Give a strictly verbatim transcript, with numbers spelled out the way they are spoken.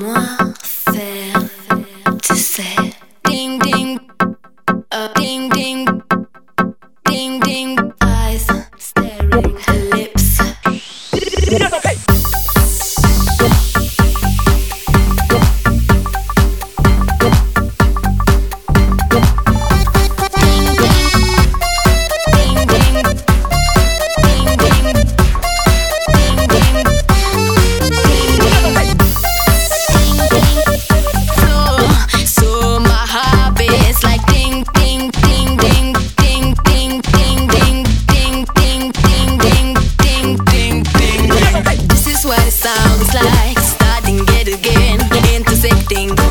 Laisse-moi faire, tu sais. Ding ding, uh, ding ding, ding ding. Eyes staring, lips. Sounds like starting it again, intersecting.